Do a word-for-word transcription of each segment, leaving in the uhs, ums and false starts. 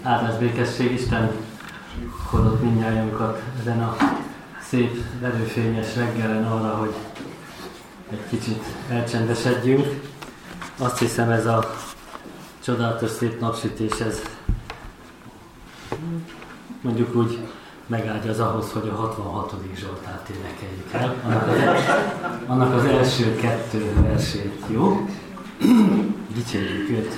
Áldás békesség, Isten hordott mindnyájunkat ezen a szép, erőfényes reggelen arra, hogy egy kicsit elcsendesedjünk. Azt hiszem, ez a csodálatos szép napsütés, ez mondjuk úgy megágyaz ahhoz, hogy a hatvanhatodik Zsoltárt énekeljük el. Annak az, el, annak az első kettő versét, jó? Dicsérjük őt!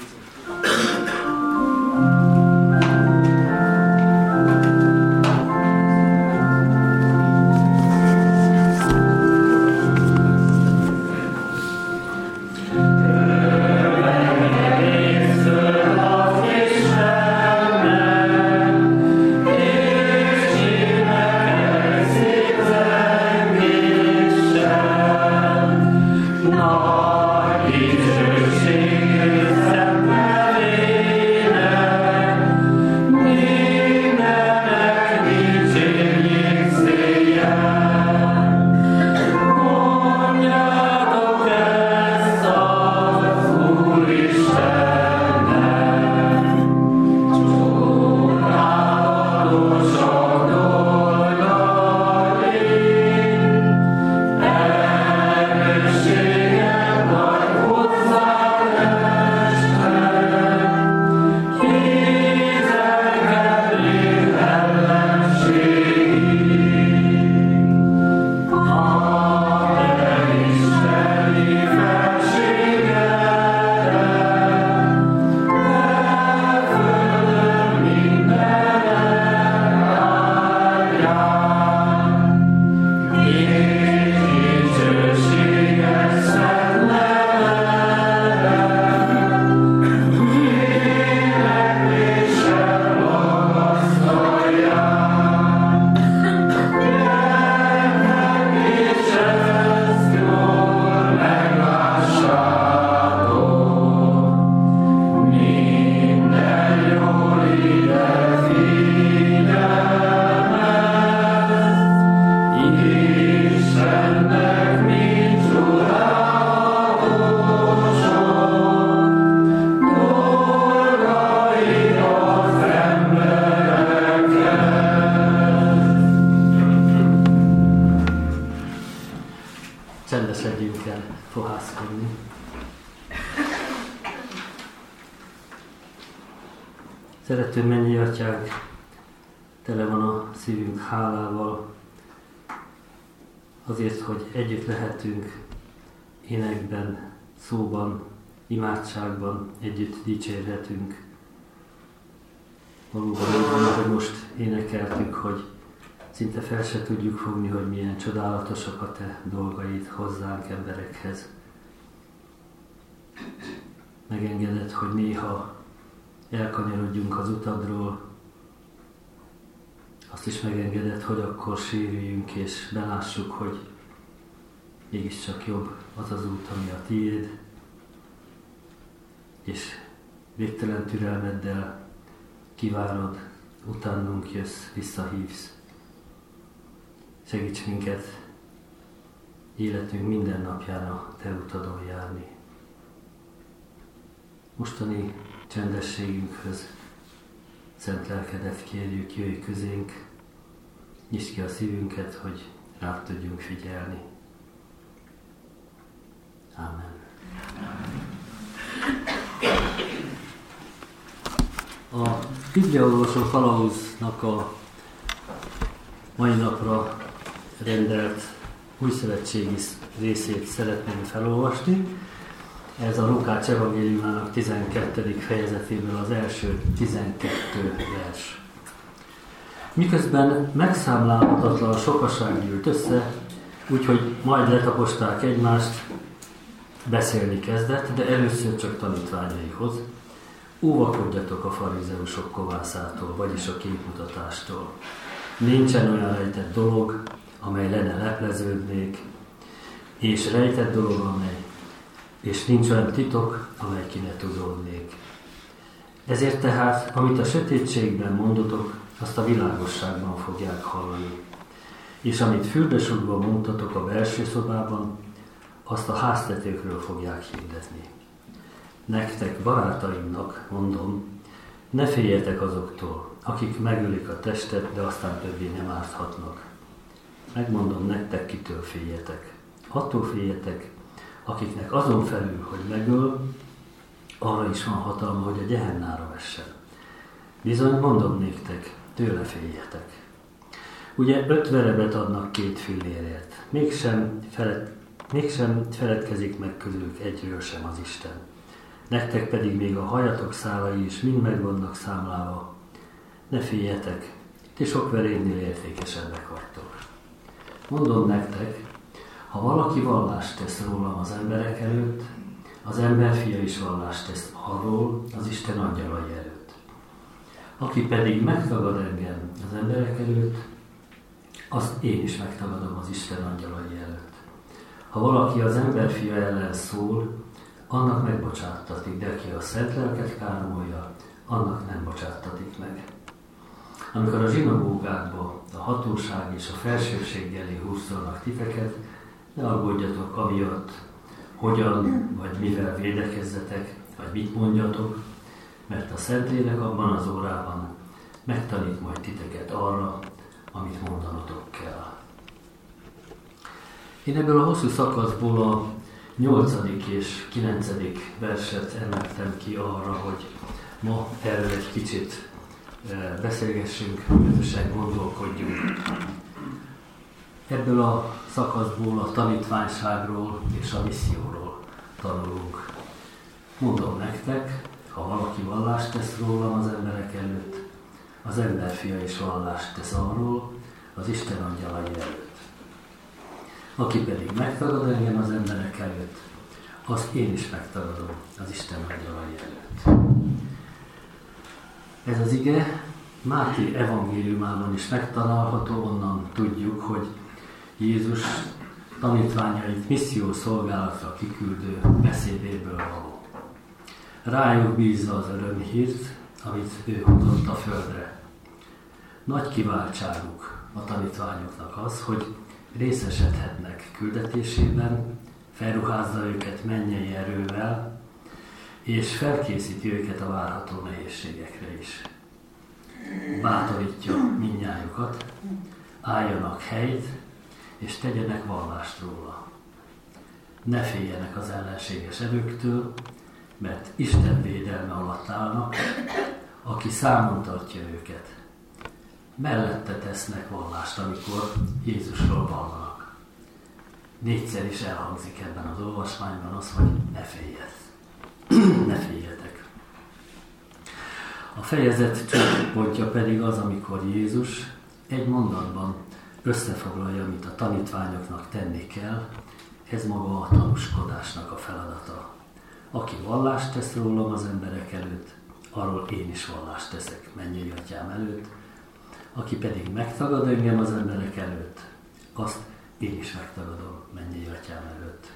Csendesedjünk el fohászkodni. Szerető mennyi atyánk, tele van a szívünk hálával, azért, hogy együtt lehetünk énekben, szóban, imádságban, együtt dicsérhetünk. Valóban úgy van, hogy most énekeltük, hogy szinte fel se tudjuk fogni, hogy milyen csodálatosak a te dolgaid hozzánk, emberekhez. Megengeded, hogy néha elkanyarodjunk az utadról, azt is megengeded, hogy akkor sérüljünk és belássuk, hogy mégiscsak jobb az az út, ami a tiéd, és végtelen türelmeddel kivárod, utánunk jössz, visszahívsz. Segíts minket életünk minden napján a te utadon járni. Mostani csendességünkhöz szent lelkedet kérjük, jöjj közénk, nyisd ki a szívünket, hogy rád tudjunk figyelni. Ámen. A Bibliaolvasó kalauznak a mai napra rendelt újszövetségi részét szeretném felolvasni. Ez a Lukács evangéliumának tizenkettedik fejezetéből az első tizenkettő vers. Miközben megszámlálhatatlan sokaság gyűlt össze, úgyhogy majd letaposták egymást, beszélni kezdett, de először csak tanítványaihoz. Óvakodjatok a farizeusok kovászától, vagyis a képmutatástól. Nincsen olyan rejtett dolog, amely le ne lepleződnék, és rejtett dolog, amely, és nincs olyan titok, amely ki ne tudódnék. Ezért tehát, amit a sötétségben mondotok, azt a világosságban fogják hallani. És amit fürdősokban mondtatok a belső szobában, azt a háztetőkről fogják hirdetni. Nektek, barátaimnak mondom, Ne féljetek azoktól, akik megölik a testet, de aztán többé nem árthatnak. Megmondom nektek, kitől féljetek. Attól féljetek, akiknek azon felül, hogy megöl, arra is van hatalma, hogy a Gehennára vessen. Bizony, mondom néktek, tőle féljetek. Ugye öt verebet adnak két fillérért. Mégsem, feled, mégsem feledkezik meg közülük egyről sem az Isten. Nektek pedig még a hajatok szálai is mind meg vannak számlálva. Ne féljetek, ti sok verénél értékesebbek vagytok. Mondom nektek, ha valaki vallást tesz rólam az emberek előtt, az emberfia is vallást tesz arról az Isten angyalai előtt. Aki pedig megtagad engem az emberek előtt, azt én is megtagadom az Isten angyalai előtt. Ha valaki az emberfia ellen szól, annak megbocsáttatik, de aki a szent lelket káromolja, annak nem bocsáttatik meg. Amikor a zsinagógákba a hatóság és a felsőbség elé hurcolnak titeket, ne aggódjatok amiatt, hogyan vagy mivel védekezzetek, vagy mit mondjatok, mert a Szentlélek abban az órában megtanít majd titeket arra, amit mondanotok kell. Én ebből a hosszú szakaszból a nyolcadik és kilencedik verset emeltem ki arra, hogy ma erről egy kicsit beszélgessünk, közösen gondolkodjunk. Ebből a szakaszból a tanítványságról és a misszióról tanulunk. Mondom nektek, ha valaki vallást tesz rólam az emberek előtt, az emberfia is vallást tesz arról az Isten angyalai előtt. Aki pedig megtagad engem az emberek előtt, azt én is megtagadom az Isten angyalai előtt. Ez az ige Máté evangéliumában is megtalálható, onnan tudjuk, hogy Jézus tanítványait misszió szolgálatra kiküldő beszédéből való. Rájuk bízza az örömhírt, amit ő hozott a földre. Nagy kiváltságuk a tanítványoknak az, hogy részesedhetnek küldetésében, felruházza őket mennyei erővel, és felkészíti őket a várható nehézségekre is. Bátorítja mindnyájukat, álljanak helyt, és tegyenek vallást róla. Ne féljenek az ellenséges erőktől, mert Isten védelme alatt állnak, aki számon tartja őket. Mellette tesznek vallást, amikor Jézusról vallanak. Négyszer is elhangzik ebben az olvasmányban az, hogy ne féljetek. ne féljetek. A fejezet csúcspontja pedig az, amikor Jézus egy mondatban összefoglalja, amit a tanítványoknak tenni kell. Ez maga a tanúskodásnak a feladata. Aki vallást tesz rólam az emberek előtt, arról én is vallást teszek mennyei atyám előtt. Aki pedig megtagad engem az emberek előtt, azt én is megtagadom mennyei atyám előtt.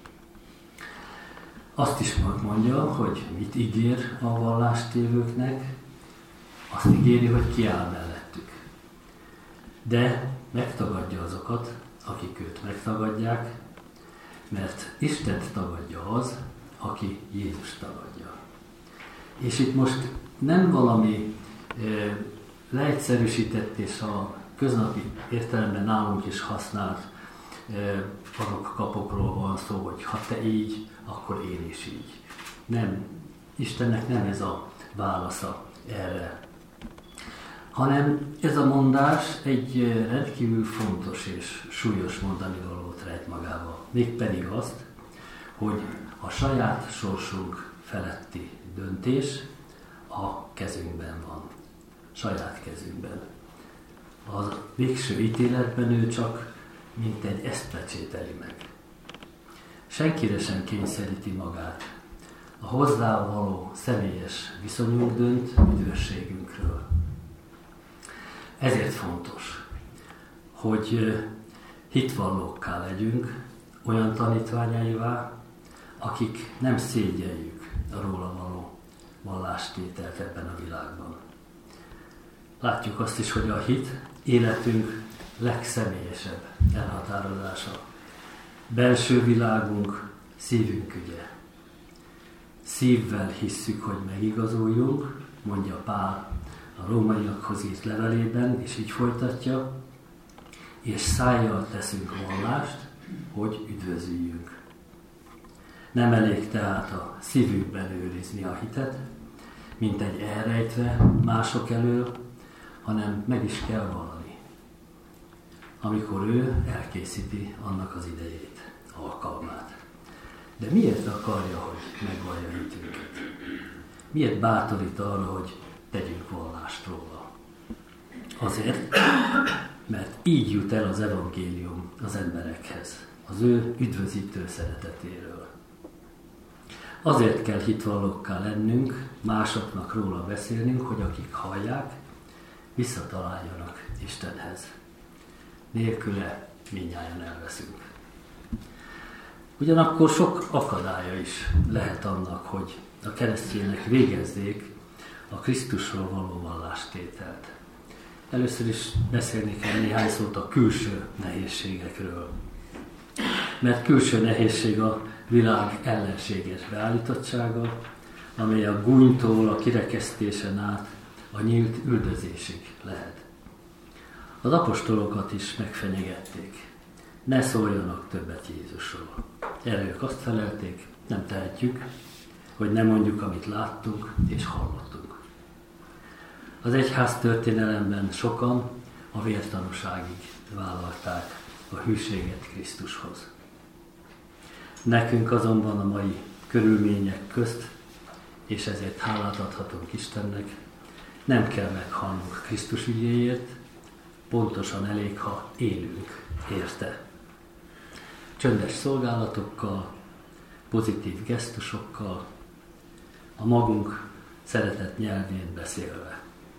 Azt is mondja, hogy mit ígér a vallástévőknek, azt ígéri, hogy kiáll mellettük. De megtagadja azokat, akik őt megtagadják, mert Istent tagadja az, aki Jézus tagadja. És itt most nem valami e, leegyszerűsített és a köznapi értelemben nálunk is használt e, kapokról van szó, hogy ha te így, akkor én is így. Nem, Istennek nem ez a válasza erre, hanem ez a mondás egy rendkívül fontos és súlyos mondani valót rejt magába. Mégpedig azt, hogy a saját sorsunk feletti döntés a kezünkben van. Saját kezünkben. Az végső ítéletben ő csak mint egy ezt pecsételi meg. Senkire sem kényszeríti magát. A hozzá való személyes viszonyunk dönt üdvösségünkről. Ezért fontos, hogy hitvallókká legyünk, olyan tanítványaivá, akik nem szégyeljük a róla való vallástételt ebben a világban. Látjuk azt is, hogy a hit életünk legszemélyesebb elhatározása. Belső világunk, szívünk ügye. Szívvel hisszük, hogy megigazuljunk, mondja Pál a rómaiakhoz írt levelében, és így folytatja, és szájjal teszünk vallást, hogy üdvözüljünk. Nem elég tehát a szívünkben őrizni a hitet, mint egy elrejtve mások elől, hanem meg is kell vallani, amikor ő elkészíti annak az idejét, alkalmát. De miért akarja, hogy megvallja hitünket? Miért bátorít arra, hogy tegyünk vallást róla? Azért, mert így jut el az evangélium az emberekhez, az ő üdvözítő szeretetéről. Azért kell hitvallókká lennünk, másoknak róla beszélnünk, hogy akik hallják, visszataláljanak Istenhez. Nélküle mindnyájan elveszünk. Ugyanakkor sok akadálya is lehet annak, hogy a keresztények végezzék a Krisztusról való vallástételt. Először is beszélni kell néhány szót a külső nehézségekről. Mert külső nehézség a világ ellenséges beállítottsága, amely a gúnytól a kirekesztésen át a nyílt üldözésig lehet. Az apostolokat is megfenyegették. Ne szóljanak többet Jézusról. Erre ők azt felelték, nem tehetjük, hogy ne mondjuk, amit láttunk és hallottunk. Az egyház történelemben sokan a vértanúságig vállalták a hűséget Krisztushoz. Nekünk azonban a mai körülmények közt, és ezért hálát adhatunk Istennek, nem kell meghalnunk Krisztus ügyéért, pontosan elég, ha élünk érte. Csöndes szolgálatokkal, pozitív gesztusokkal, a magunk szeretett nyelvén beszélve.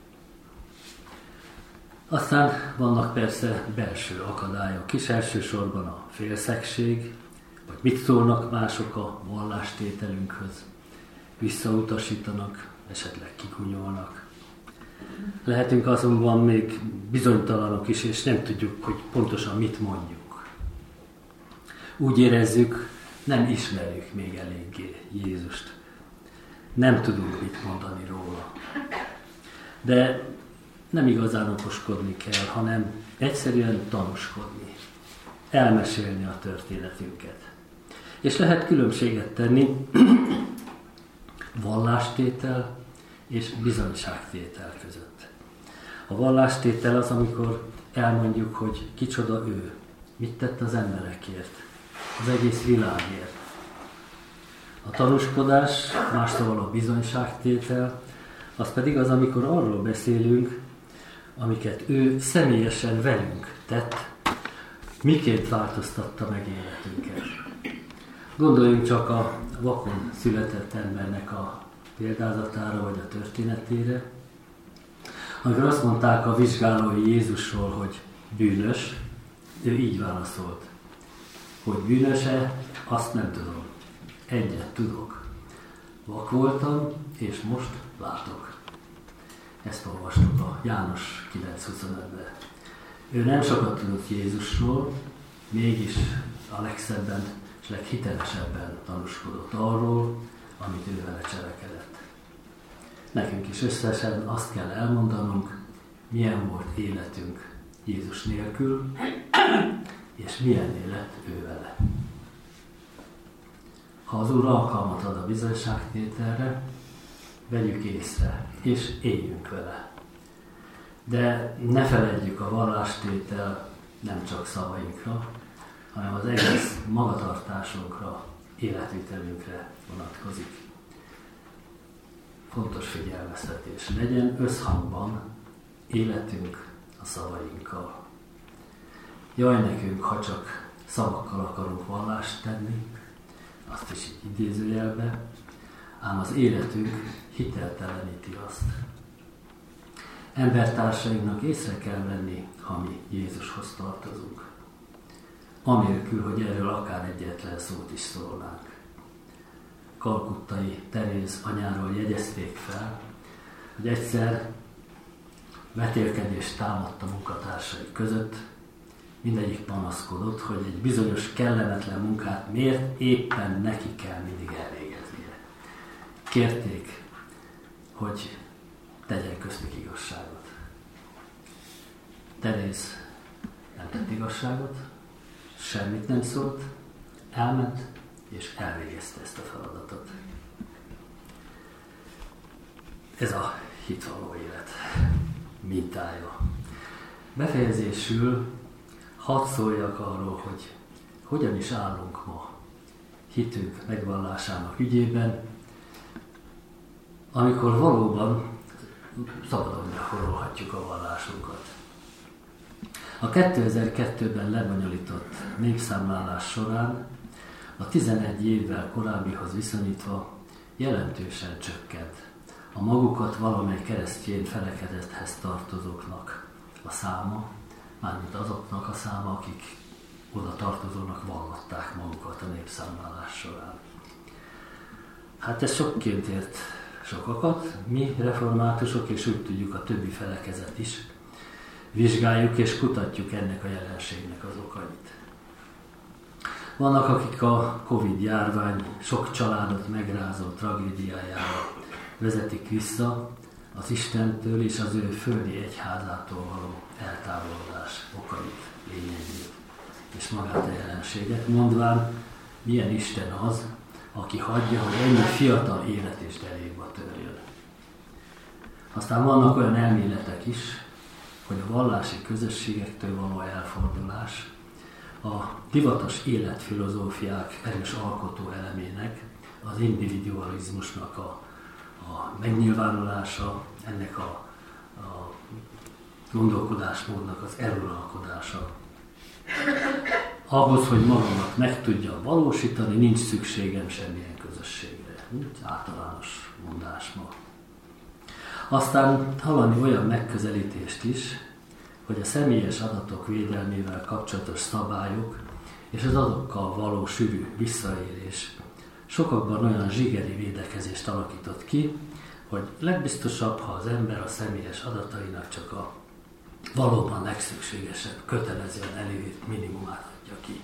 Aztán vannak persze belső akadályok is, elsősorban a félszegség, vagy mit szólnak mások a vallástételünkhöz, visszautasítanak, esetleg kikunyolnak. Lehetünk azonban még bizonytalanok is, és nem tudjuk, hogy pontosan mit mondjuk. Úgy érezzük, nem ismerjük még eléggé Jézust. Nem tudunk mit mondani róla. De nem igazán okoskodni kell, hanem egyszerűen tanúskodni, elmesélni a történetünket. És lehet különbséget tenni vallástétel és bizonyságtétel között. A vallástétel az, amikor elmondjuk, hogy kicsoda ő, mit tett az emberekért, az egész világért. A tanúskodás, más szóval a bizonyságtétel, az pedig az, amikor arról beszélünk, amiket ő személyesen velünk tett, miként változtatta meg életünket. Gondoljunk csak a vakon született embernek a példázatára vagy a történetére, amikor azt mondták a vizsgálói Jézusról, hogy bűnös, ő így válaszolt, hogy bűnös-e, azt nem tudom. Egyet tudok. Vak voltam, és most látok. Ezt olvastuk a János kilenc huszonötben. Ő nem sokat tudott Jézusról, mégis a legszebben és leghitelesebben tanúskodott arról, amit ő vele cselekedett. Nekünk is összesen azt kell elmondanunk, milyen volt életünk Jézus nélkül, és milyen élet ő vele. Ha az Úr alkalmat ad a bizonyságtételre, vegyük észre, és éljünk vele. De ne feledjük, a vallástétel nem csak szavainkra, hanem az egész magatartásunkra, életvitelünkre vonatkozik. Fontos figyelmeztetés. Legyen összhangban életünk a szavainkkal. Jaj nekünk, ha csak szavakkal akarunk vallást tenni, azt is így idézőjelbe, ám az életünk hitelteleníti azt. Embertársainknak észre kell venni, ha mi Jézushoz tartozunk. Anélkül, hogy erről akár egyetlen szót is szólnánk. Kalkuttai Teréz anyáról jegyezték fel, hogy egyszer vetélkedést támadt a munkatársai között, mindegyik panaszkodott, hogy egy bizonyos kellemetlen munkát miért éppen neki kell mindig elvégeznie. Kérték, hogy tegyen köztük igazságot. Teréz nem tett igazságot, semmit nem szólt, elment és elvégezte ezt a feladatot. Ez a hitvaló élet mintája. Befejezésül hadd szóljak arról, hogy hogyan is állunk ma hitünk megvallásának ügyében, amikor valóban szabadon gyakorolhatjuk a vallásunkat. A kétezer-kettőben lebonyolított népszámlálás során a tizenegy évvel korábbihoz viszonyítva jelentősen csökkent a magukat valamely keresztény felekedethez tartozóknak a száma, mármint azoknak a száma, akik oda tartozónak vallották magukat a népszámlálás során. Hát ez sokként ért sokakat, mi reformátusok, és úgy tudjuk a többi felekezet is, vizsgáljuk és kutatjuk ennek a jelenségnek az okait. Vannak, akik a Covid járvány sok családot megrázó tragédiájára vezetik vissza az Istentől és az ő földi egyházától való eltávolodás okait, lényegét és magát a jelenséget, mondván, milyen Isten az, aki hagyja, hogy ennyi fiatal élet és derékba törjön. Aztán vannak olyan elméletek is, hogy a vallási közösségektől való elfordulás a divatos életfilozófiák erős alkotó elemének, az individualizmusnak a, a megnyilvánulása, ennek a, a gondolkodásmódnak az eluralkodása. Ahhoz, hogy magamat meg tudjam valósítani, nincs szükségem semmilyen közösségre. Nincs általános mondás ma. Aztán hallani olyan megközelítést is, hogy a személyes adatok védelmével kapcsolatos szabályok és az azokkal való sűrű visszaélés sokakban olyan zsigeri védekezést alakított ki, hogy legbiztosabb, ha az ember a személyes adatainak csak a valóban legszükségesebb, kötelezően előírt minimumát adja ki.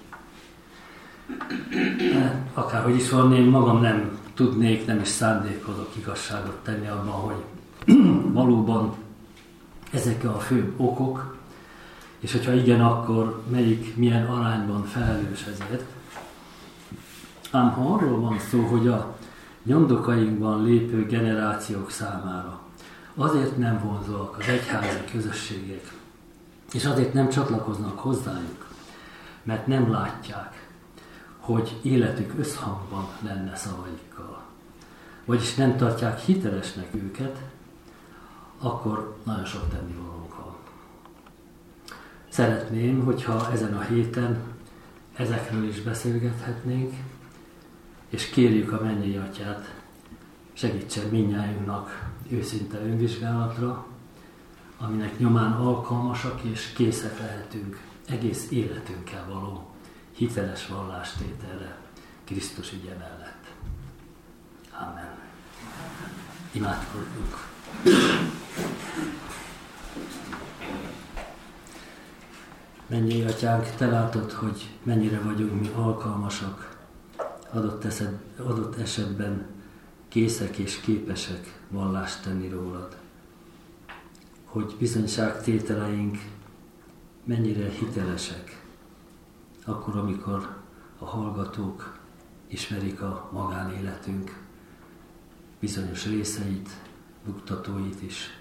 Akárhogy is van, én magam nem tudnék, nem is szándékozok igazságot tenni abban, hogy valóban ezek a fő okok, és hogyha igen, akkor melyik milyen arányban felelős ezért. Ám ha arról van szó, hogy a nyomdokainkban lépő generációk számára azért nem vonzóak az egyházi közösségek, és azért nem csatlakoznak hozzájuk, mert nem látják, hogy életük összhangban lenne szavaikkal, vagyis nem tartják hitelesnek őket, akkor nagyon sok tennivalónk van. Szeretném, hogyha ezen a héten ezekről is beszélgethetnénk, és kérjük a Mennyei Atyát, segítsen mindnyájunknak őszinte önvizsgálatra, aminek nyomán alkalmasak és készek lehetünk egész életünkkel való hiteles vallástételre Krisztus ügye mellett. Amen. Imádkozzunk. Mennyei Atyánk, Te látod, hogy mennyire vagyunk mi alkalmasak, adott, eszed, adott esetben készek és képesek vallást tenni rólad. Hogy bizonyságtételeink mennyire hitelesek, akkor, amikor a hallgatók ismerik a magánéletünk bizonyos részeit, buktatóit is.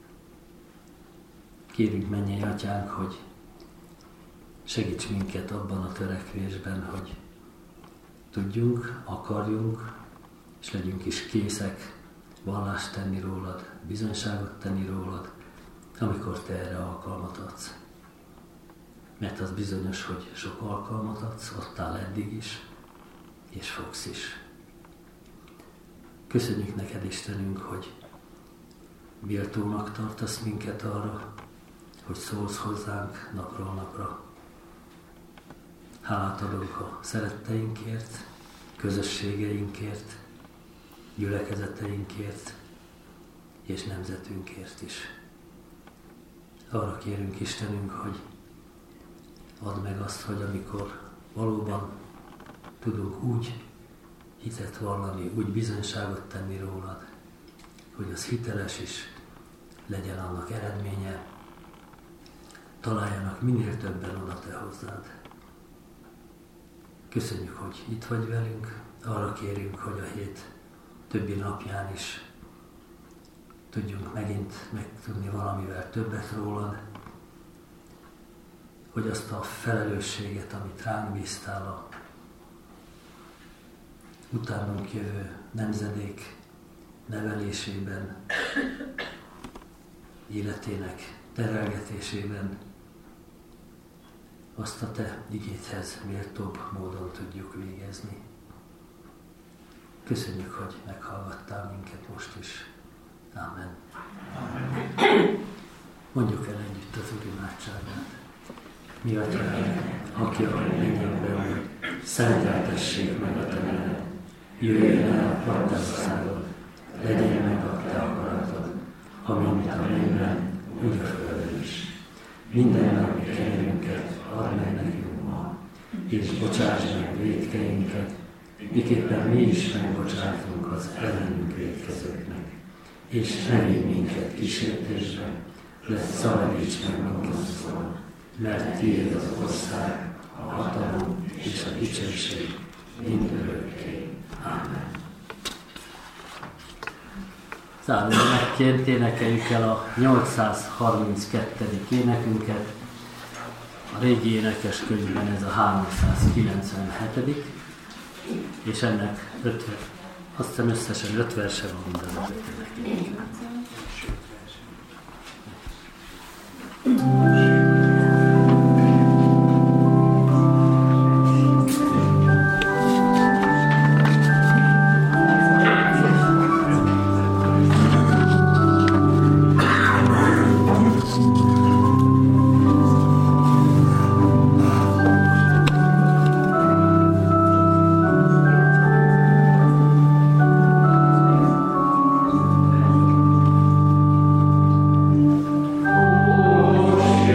Kérünk, Mennyei Atyánk, hogy segíts minket abban a törekvésben, hogy tudjunk, akarjunk, és legyünk is készek vallást tenni rólad, bizonyságot tenni rólad, amikor Te erre alkalmat adsz. Mert az bizonyos, hogy sok alkalmat adsz, adtál eddig is, és fogsz is. Köszönjük neked, Istenünk, hogy méltónak tartasz minket arra, hogy szólsz hozzánk napról napra. Hálát adunk a szeretteinkért, közösségeinkért, gyülekezeteinkért és nemzetünkért is. Arra kérünk, Istenünk, hogy add meg azt, hogy amikor valóban tudunk úgy hitet vallani, úgy bizonyságot tenni rólad, hogy az hiteles is, legyen annak eredménye, találjanak minél többen oda te hozzád. Köszönjük, hogy itt vagy velünk, arra kérünk, hogy a hét többi napján is tudjunk megint megtudni valamivel többet rólad, hogy azt a felelősséget, amit ránk bíztál a utánunk jövő nemzedék nevelésében, életének terelgetésében, azt a te igédhez méltóbb módon tudjuk végezni. Köszönjük, hogy meghallgattál minket most is. Amen. Amen. Mondjuk el együtt az Úr imádságát. Mi Atyánk, aki a mennyekben vagy, szenteltessék meg a te neved. Jöjjön el a te országod, legyen meg a te akaratod, amint a mennyben, úgy a földön is. Minden napi kenyerünket add meg nekünk ma, és bocsáss meg vétkeinket, miképpen mi is megbocsátunk az ellenünk vétkezőknek. És ne vigy minket kísértésbe, de szabadíts meg minket, mert tiéd az ország, a hatalom és a dicsőség mindörökké. Amen. Zárójelekként énekeljük el a nyolcszázharminckettő énekünket. A régi énekeskönyvben ez a háromszázkilencvenhetedik és ennek ötven, azt hiszem összesen öt verse van minden az öt énekünkben. Oh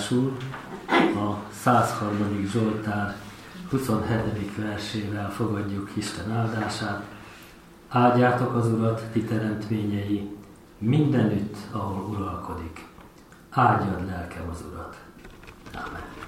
Hálásul a százharmadik Zsoltár huszonhetedik versével fogadjuk Isten áldását. Áldjátok az Urat, ti teremtményei, mindenütt, ahol uralkodik. Áldjad lelkem az Urat. Ámen.